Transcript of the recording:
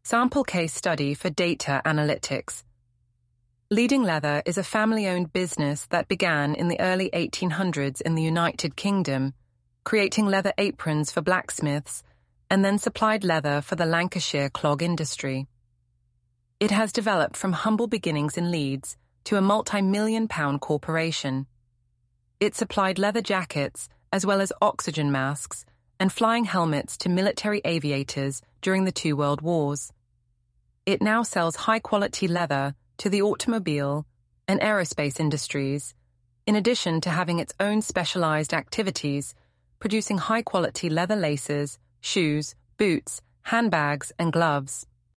Sample case study for data analytics. Leading Leather is a family-owned business that began in the early 1800s in the United Kingdom, creating leather aprons for blacksmiths, and then supplied leather for the Lancashire clog industry. It has developed from humble beginnings in Leeds to a multi-million-pound corporation. It supplied leather jackets as well as oxygen masks and flying helmets to military aviators during the two world wars. It now sells high-quality leather to the automobile and aerospace industries, in addition to having its own specialized activities, producing high-quality leather laces, shoes, boots, handbags, and gloves.